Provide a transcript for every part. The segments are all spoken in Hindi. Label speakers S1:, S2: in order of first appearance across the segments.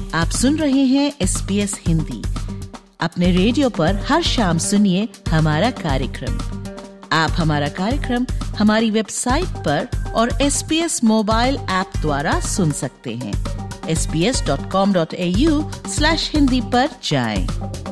S1: आप सुन रहे हैं SBS हिंदी। अपने रेडियो पर हर शाम सुनिए हमारा कार्यक्रम। आप हमारा कार्यक्रम हमारी वेबसाइट पर और SBS मोबाइल ऐप द्वारा सुन सकते हैं। sbs.com.au/hindi पर जाएं।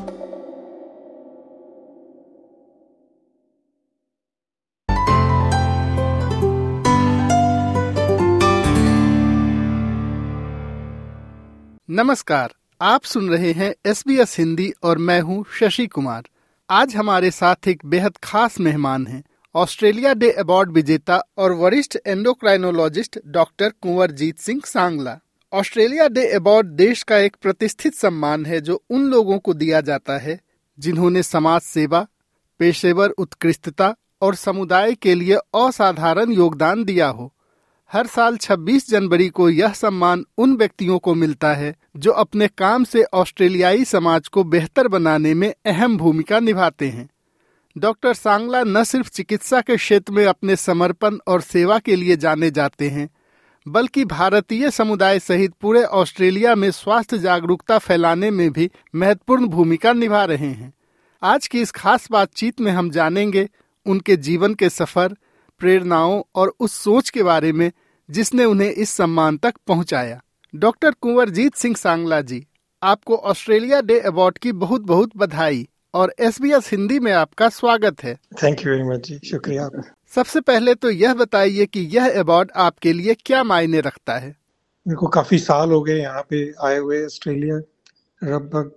S2: नमस्कार, आप सुन रहे हैं SBS हिंदी और मैं हूं शशि कुमार। आज हमारे साथ एक बेहद खास मेहमान हैं, ऑस्ट्रेलिया डे अवार्ड विजेता और वरिष्ठ endocrinologist doctor कुंवरजीत Singh Sangla. Australia Day award देश का एक प्रतिष्ठित सम्मान है जो उन लोगों को दिया जाता है जिन्होंने समाज सेवा, पेशेवर उत्कृष्टता और समुदाय के लिए असाधारण योगदान दिया हो। हर साल 26 जनवरी को यह सम्मान उन व्यक्तियों को मिलता है जो अपने काम से ऑस्ट्रेलियाई समाज को बेहतर बनाने में अहम भूमिका निभाते हैं। डॉक्टर सांगला न सिर्फ चिकित्सा के क्षेत्र में अपने समर्पण और सेवा के लिए जाने जाते हैं, बल्कि भारतीय समुदाय सहित पूरे ऑस्ट्रेलिया में स्वास्थ्य जागरूकता फैलाने में भी महत्वपूर्ण भूमिका निभा रहे हैं। आज की इस खास बातचीत में हम जानेंगे उनके जीवन के सफर, प्रेरणाओं और उस सोच के बारे में जिसने उन्हें इस सम्मान तक पहुंचाया। डॉक्टर कुंवरजीत सिंह सांगला जी, आपको ऑस्ट्रेलिया डे अवार्ड की बहुत बहुत बधाई और SBS हिंदी में आपका स्वागत है।
S3: Thank you very much ji, शुक्रिया।
S2: सबसे पहले तो यह बताइए कि यह अवार्ड आपके लिए क्या मायने रखता है।
S3: मेरे को काफी साल हो गए यहाँ पे आए हुए ऑस्ट्रेलिया। लगभग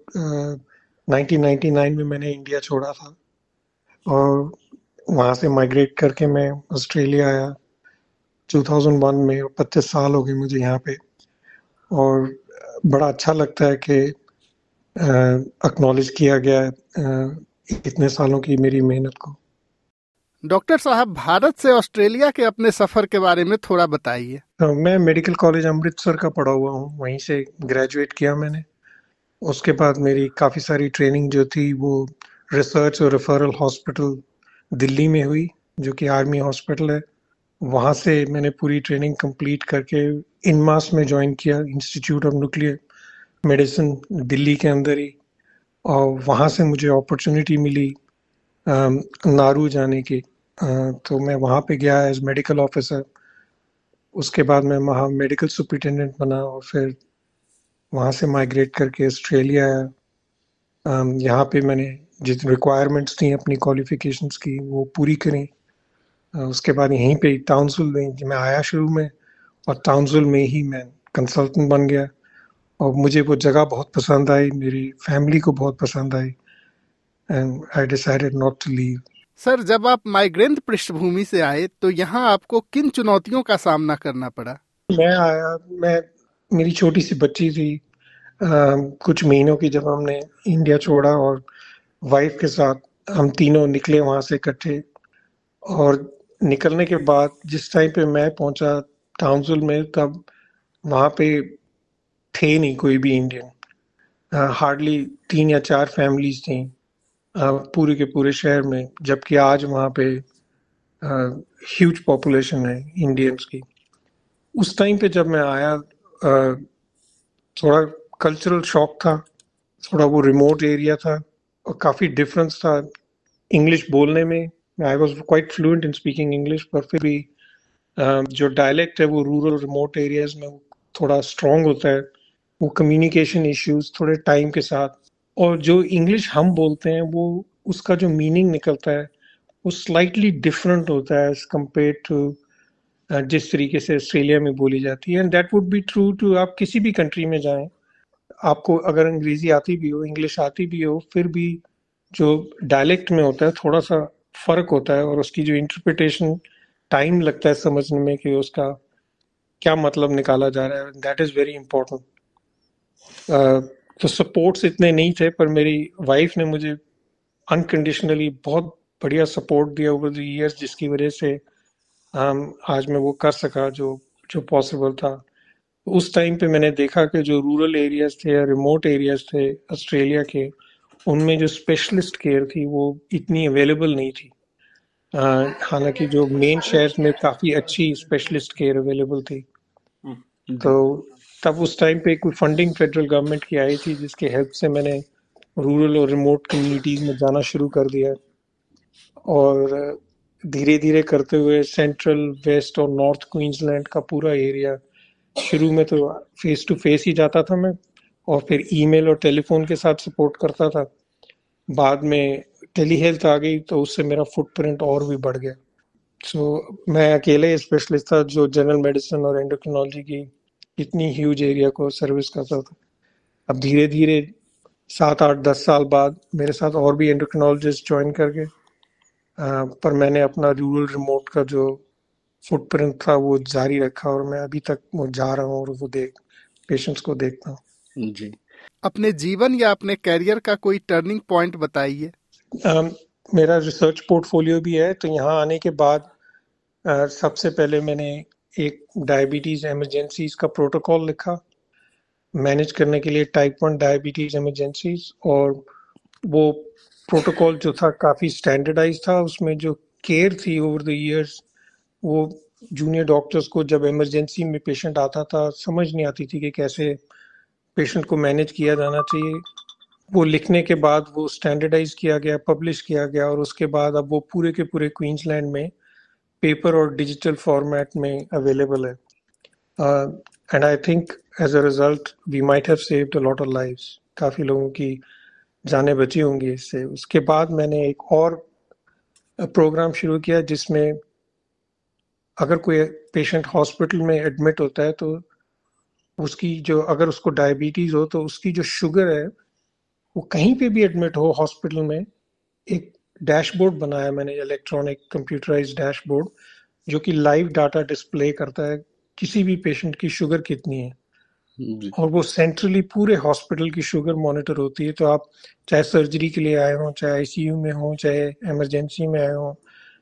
S3: 1999 में मैंने इंडिया छोड़ा था और वहाँ से माइग्रेट करके मैं ऑस्ट्रेलिया आया 2001 में। 25 साल हो गए मुझे यहाँ पे और बड़ा अच्छा लगता है कि एक्नॉलेज किया गया इतने सालों की मेरी मेहनत को।
S2: डॉक्टर साहब, भारत से ऑस्ट्रेलिया के अपने सफर के बारे में थोड़ा बताइए।
S3: मैं मेडिकल कॉलेज अमृतसर का पढ़ा हुआ हूँ, वहीं से ग्रेजुएट किया मैंने। उसके बाद मेरी काफ़ी सारी ट्रेनिंग जो थी वो रिसर्च और रेफरल हॉस्पिटल दिल्ली में हुई, जो कि आर्मी हॉस्पिटल है। वहाँ से मैंने पूरी ट्रेनिंग कंप्लीट करके इनमास में ज्वाइन किया, institute of nuclear medicine Delhi के अंदर ही। और वहाँ से मुझे अपॉर्चुनिटी मिली नारू जाने की, तो मैं वहाँ पे गया एज मेडिकल ऑफिसर। उसके बाद मैं वहाँ मेडिकल सुपरिटेंडेंट बना और फिर वहाँ से माइग्रेट करके ऑस्ट्रेलिया आया। यहाँ पे मैंने जितनी रिक्वायरमेंट्स थी अपनी क्वालिफिकेशंस की वो पूरी करी। उसके बाद यहीं पे टाउनशिल में मैं आया शुरू में, और टाउनशिल में ही मैं कंसल्टेंट बन गया और मुझे वो जगह बहुत पसंद आई, मेरी फैमिली को बहुत पसंद आई and I decided not to leave.
S2: Sir, जब आप माइग्रेंट पृष्ठभूमि से आए तो यहाँ आपको किन चुनौतियों का सामना करना पड़ा?
S3: मेरी छोटी सी बच्ची थी कुछ महीनों की, जब हमने इंडिया छोड़ा और वाइफ के साथ हम तीनों निकले वहाँ से इकट्ठे। और निकलने के बाद जिस टाइम पे मैं पहुंचा टाउनशिल में, तब वहाँ पे थे नहीं कोई भी इंडियन। हार्डली 3 या 4 फैमिलीज थी पूरे के पूरे शहर में, जबकि आज वहाँ पे ह्यूज पॉपुलेशन है इंडियंस की। उस टाइम पे जब मैं आया थोड़ा कल्चरल शॉक था, थोड़ा वो रिमोट एरिया था और काफ़ी डिफरेंस था इंग्लिश बोलने में। I was quite fluent in speaking English, पर फिर भी जो डायलेक्ट है वो रूरल रिमोट एरियाज में थोड़ा स्ट्रॉन्ग होता है। वो कम्युनिकेशन इश्यूज थोड़े टाइम के साथ, और जो इंग्लिश हम बोलते हैं वो उसका जो मीनिंग निकलता है वो स्लाइटली डिफरेंट होता है एज कम्पेयर टू जिस तरीके से ऑस्ट्रेलिया में बोली जाती है। And that would be true to आप किसी भी कंट्री में जाएं, आपको अगर अंग्रेजी आती भी हो, इंग्लिश आती भी हो, फिर भी जो डायलेक्ट में होता है थोड़ा सा फर्क होता है और उसकी जो इंटरप्रिटेशन टाइम लगता है समझने में कि उसका क्या मतलब निकाला जा रहा है। That is very important. तो सपोर्ट्स इतने नहीं थे, पर मेरी वाइफ ने मुझे अनकंडीशनली बहुत बढ़िया सपोर्ट दिया ओवर द ईयर्स, जिसकी वजह से आज मैं वो कर सका जो पॉसिबल था। उस टाइम पे मैंने देखा कि जो रूरल एरियाज थे या रिमोट एरियाज थे ऑस्ट्रेलिया के, उनमें जो स्पेशलिस्ट केयर थी वो इतनी अवेलेबल नहीं थी। हालांकि जो मेन शहर में काफ़ी अच्छी स्पेशलिस्ट केयर अवेलेबल थी। तो तब उस टाइम पे कोई फंडिंग फेडरल गवर्नमेंट की आई थी जिसके हेल्प से मैंने रूरल और रिमोट कम्युनिटीज में जाना शुरू कर दिया और धीरे धीरे करते हुए सेंट्रल वेस्ट और नॉर्थ क्वींसलैंड का पूरा एरिया, शुरू में तो फेस टू फेस ही जाता था मैं और फिर ईमेल और टेलीफोन के साथ सपोर्ट करता था। बाद में टेली हेल्थ आ गई तो उससे मेरा फुटप्रिंट और भी बढ़ गया। मैं अकेले स्पेशलिस्ट था जो जनरल मेडिसिन और एंडोक्रिनोलॉजी की इतनी ह्यूज एरिया को सर्विस करता था। अब धीरे धीरे 7 8 10 साल बाद मेरे साथ और भी एंडोक्रिनोलॉजिस्ट ज्वाइन कर गए, पर मैंने अपना रूरल रिमोट का जो फुटप्रिंट था वो जारी रखा और मैं अभी तक वो जा रहा हूँ और वो पेशेंट्स को देखता हूँ।
S2: जी, अपने जीवन या अपने कैरियर का कोई टर्निंग पॉइंट बताइए।
S3: मेरा रिसर्च पोर्टफोलियो भी है, तो यहाँ आने के बाद सबसे पहले मैंने एक डायबिटीज इमरजेंसीज का प्रोटोकॉल लिखा मैनेज करने के लिए, टाइप 1 डायबिटीज इमरजेंसीज, और वो प्रोटोकॉल जो था काफ़ी स्टैंडर्डाइज था। उसमें जो केयर थी ओवर द इयर्स, वो जूनियर डॉक्टर्स को जब इमरजेंसी में पेशेंट आता था समझ नहीं आती थी कि कैसे पेशेंट को मैनेज किया जाना चाहिए। वो लिखने के बाद वो स्टैंडर्डाइज किया गया, पब्लिश किया गया, और उसके बाद अब वो पूरे के पूरे क्वींसलैंड में पेपर और डिजिटल फॉर्मेट में अवेलेबल है। And I think as a result we might have saved a lot of lives. काफ़ी लोगों की जानें बची होंगी इससे। उसके बाद मैंने एक और प्रोग्राम शुरू किया जिसमें अगर कोई पेशेंट हॉस्पिटल में एडमिट होता है तो उसकी जो, अगर उसको डायबिटीज़ हो तो उसकी जो शुगर है वो कहीं पे भी एडमिट हो हॉस्पिटल में, एक डैशबोर्ड बनाया मैंने, इलेक्ट्रॉनिक कंप्यूटराइज्ड डैशबोर्ड, जो कि लाइव डाटा डिस्प्ले करता है किसी भी पेशेंट की शुगर कितनी है
S2: जी,
S3: और वो सेंट्रली पूरे हॉस्पिटल की शुगर मॉनिटर होती है। तो आप चाहे सर्जरी के लिए आए हो, चाहे आईसीयू में हो, चाहे इमरजेंसी में आए हो,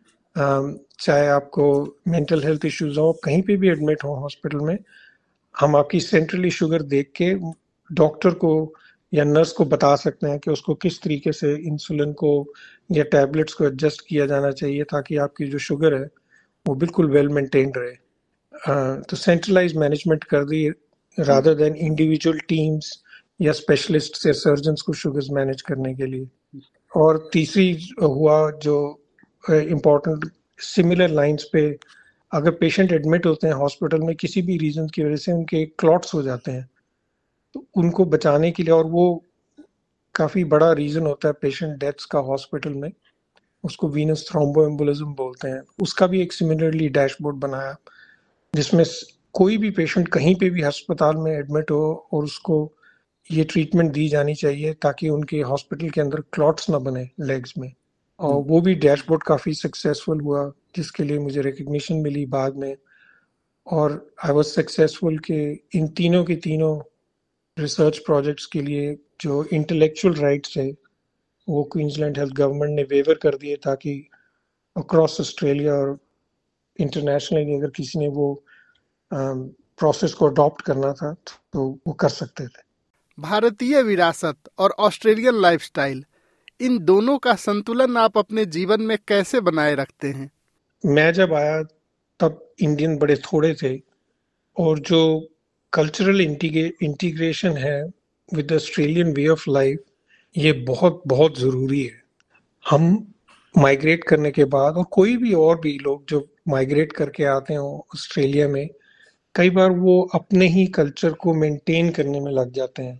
S3: चाहे आपको मेंटल हेल्थ इश्यूज हो, कहीं पे भी एडमिट हो हॉस्पिटल में, हम आपकी सेंट्रली शुगर देख के डॉक्टर को या नर्स को बता सकते हैं कि उसको किस तरीके से इंसुलिन को या टैबलेट्स को एडजस्ट किया जाना चाहिए ताकि आपकी जो शुगर है वो बिल्कुल वेल मेंटेन्ड रहे। तो सेंट्रलाइज मैनेजमेंट कर दी रादर देन इंडिविजुअल टीम्स या स्पेशलिस्ट या सर्जन्स को शुगर्स मैनेज करने के लिए। और तीसरी हुआ जो इम्पोर्टेंट, सिमिलर लाइंस पे, अगर पेशेंट एडमिट होते हैं हॉस्पिटल में किसी भी रीजन की वजह से, उनके क्लॉट्स हो जाते हैं, तो उनको बचाने के लिए, और वो काफ़ी बड़ा रीज़न होता है पेशेंट डेथ्स का हॉस्पिटल में, उसको वीनस थ्रोम्बोएम्बोलिज्म बोलते हैं, उसका भी एक सिमिलरली डैशबोर्ड बनाया जिसमें कोई भी पेशेंट कहीं पे भी अस्पताल में एडमिट हो और उसको ये ट्रीटमेंट दी जानी चाहिए ताकि उनके हॉस्पिटल के अंदर क्लॉट्स ना बने लेग्स में। और वो भी डैशबोर्ड काफ़ी सक्सेसफुल हुआ जिसके लिए मुझे रिकग्निशन मिली बाद में। और आई वाज सक्सेसफुल कि इन तीनों के तीनों रिसर्च प्रोजेक्ट्स के लिए जो इंटेलेक्चुअल राइट्स है वो क्वींसलैंड हेल्थ गवर्नमेंट ने वेवर कर दिए ताकि अक्रॉस ऑस्ट्रेलिया और इंटरनेशनली अगर किसी ने वो प्रोसेस को अडॉप्ट करना था तो वो कर सकते थे।
S2: भारतीय विरासत और ऑस्ट्रेलियन लाइफस्टाइल, इन दोनों का संतुलन आप अपने जीवन में कैसे बनाए रखते हैं?
S3: मैं जब आया तब इंडियन बड़े थोड़े थे और जो कल्चरल इंटीग्रेशन है with Australian way of life, ये बहुत बहुत ज़रूरी है। हम माइग्रेट करने के बाद, और कोई भी और भी लोग जो माइग्रेट करके आते हैं ऑस्ट्रेलिया में, कई बार वो अपने ही कल्चर को मेंटेन करने में लग जाते हैं,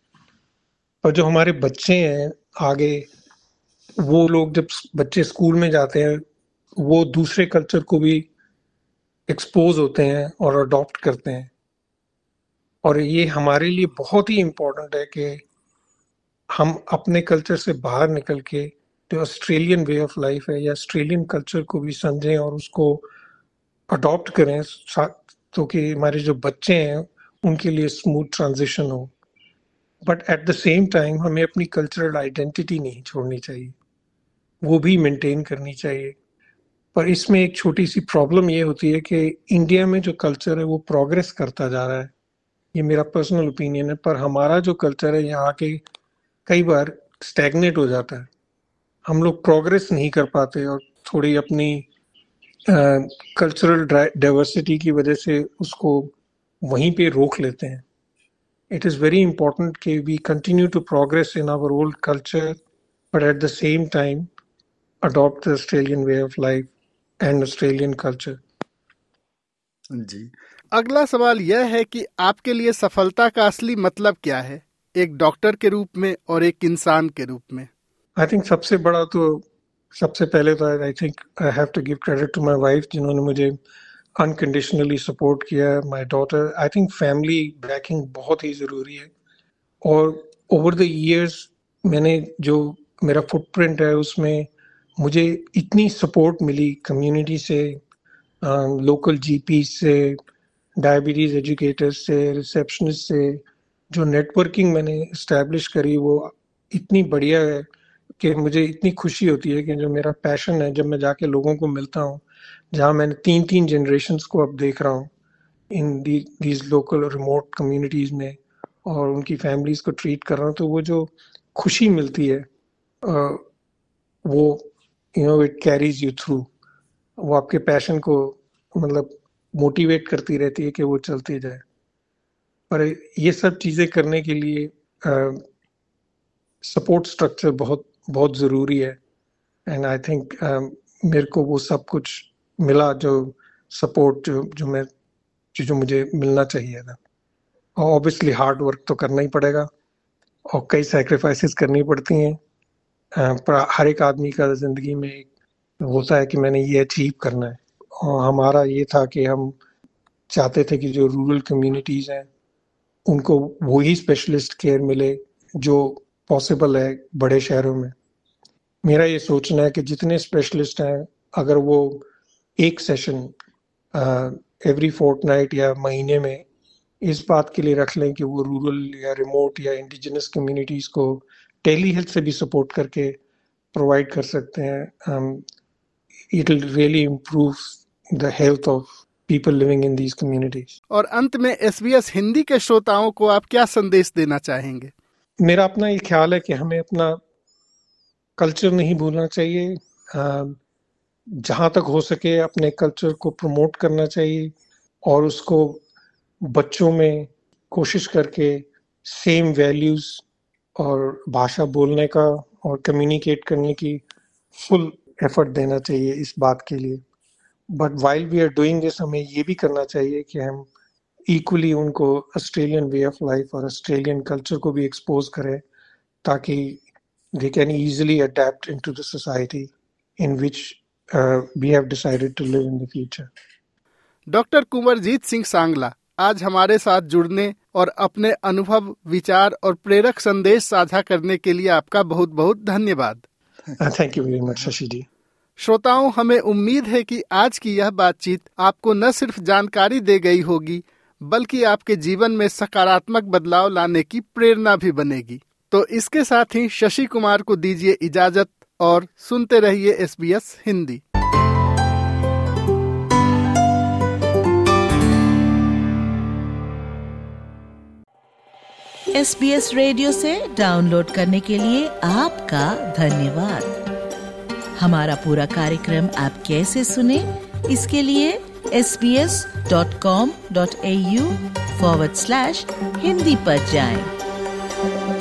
S3: पर जो हमारे बच्चे हैं आगे, वो लोग जब बच्चे स्कूल में जाते हैं वो दूसरे कल्चर को भी एक्सपोज होते हैं और अडॉप्ट करते हैं। और ये हमारे लिए बहुत ही इम्पोर्टेंट है कि हम अपने कल्चर से बाहर निकल के जो ऑस्ट्रेलियन वे ऑफ लाइफ है या ऑस्ट्रेलियन कल्चर को भी समझें और उसको अडॉप्ट करें तो कि हमारे जो बच्चे हैं उनके लिए स्मूथ ट्रांजिशन हो। But at the same time हमें अपनी कल्चरल आइडेंटिटी नहीं छोड़नी चाहिए, वो भी मेंटेन करनी चाहिए। पर इसमें एक छोटी सी प्रॉब्लम ये होती है कि इंडिया में जो कल्चर है वो प्रोग्रेस करता जा रहा है, ये मेरा पर्सनल ओपिनियन है, पर हमारा जो कल्चर है यहाँ के कई बार स्टैग्नेट हो जाता है, हम लोग प्रोग्रेस नहीं कर पाते और थोड़ी अपनी कल्चरल डाइवर्सिटी की वजह से उसको वहीं पे रोक लेते हैं। it is very important that we continue to progress in our old culture, but at the same time adopt the Australian way of life and Australian culture.
S2: जी, अगला सवाल यह है कि आपके लिए सफलता का असली मतलब क्या है, एक डॉक्टर के रूप में और एक इंसान के रूप में?
S3: आई थिंक सबसे पहले तो I think I have to give credit to my wife, जिन्होंने मुझे अनकंडीशनली सपोर्ट किया, my daughter. I think family backing बहुत ही ज़रूरी है. और ओवर द ईयर्स मैंने जो मेरा फुटप्रिंट है उसमें मुझे इतनी सपोर्ट मिली कम्युनिटी से, लोकल जीपी से, डायबिटीज़ एजुकेटर्स से, रिसेप्शनिस्ट से. जो नेटवर्किंग मैंने इस्टेब्लिश करी वो इतनी बढ़िया है कि मुझे इतनी खुशी होती है कि जो मेरा पैशन है, जब मैं जाके लोगों को मिलता हूँ, जहाँ मैंने 3 जनरेशन्स को अब देख रहा हूँ in these local remote communities में, और उनकी फैमिलीज़ को ट्रीट कर रहा हूँ, तो वो जो खुशी मिलती है वो इट कैरीज यू थ्रू. वो आपके पैशन को मतलब मोटिवेट करती रहती है कि वो चलती जाए. पर ये सब चीज़ें करने के लिए सपोर्ट स्ट्रक्चर बहुत बहुत ज़रूरी है. एंड आई थिंक मेरे को वो सब कुछ मिला, जो सपोर्ट जो मुझे मिलना चाहिए था. और ऑब्वियसली हार्ड वर्क तो करना ही पड़ेगा और कई सैक्रिफाइसेस करनी पड़ती हैं, पर हर एक आदमी का ज़िंदगी में होता है कि मैंने ये अचीव करना है. और हमारा ये था कि हम चाहते थे कि जो रूरल कम्युनिटीज़ हैं उनको वही स्पेशलिस्ट केयर मिले जो पॉसिबल है बड़े शहरों में. मेरा ये सोचना है कि जितने स्पेशलिस्ट हैं, अगर वो एक सेशन एवरी फोर्टनाइट या महीने में इस बात के लिए रख लें कि वो रूरल या रिमोट या इंडिजिनस कम्युनिटीज़ को टेली हेल्थ से भी सपोर्ट करके प्रोवाइड कर सकते हैं, it will really improve the health of people living in these communities.
S2: और अंत में SBS हिंदी के श्रोताओं को आप क्या संदेश देना चाहेंगे?
S3: मेरा अपना ये ख्याल है कि हमें अपना कल्चर नहीं भूलना चाहिए. जहाँ तक हो सके अपने कल्चर को प्रमोट करना चाहिए और उसको बच्चों में कोशिश करके सेम वैल्यूज़ और भाषा बोलने का और कम्युनिकेट करने की फुल एफर्ट देना चाहिए इस बात के लिए. But while we are doing this, हमें ये भी करना चाहिए कि हम इक्वली उनको ऑस्ट्रेलियन वे ऑफ लाइफ और ऑस्ट्रेलियन कल्चर को भी एक्सपोज करें, ताकि they can easily adapt into the society in which we have decided to live in the future.
S2: Doctor कुंवरजीत Singh Sangla, आज हमारे साथ जुड़ने और अपने अनुभव, विचार और प्रेरक संदेश साझा करने के लिए आपका बहुत बहुत धन्यवाद.
S3: Thank you very much, Shashi जी.
S2: श्रोताओं, हमें उम्मीद है कि आज की यह बातचीत आपको न सिर्फ जानकारी दे गई होगी, बल्कि आपके जीवन में सकारात्मक बदलाव लाने की प्रेरणा भी बनेगी. तो इसके साथ ही शशि कुमार को दीजिए इजाजत और सुनते रहिए SBS हिंदी.
S1: SBS रेडियो से डाउनलोड करने के लिए आपका धन्यवाद. हमारा पूरा कार्यक्रम आप कैसे सुने, इसके लिए sbs.com.au/hindi पर जाएं.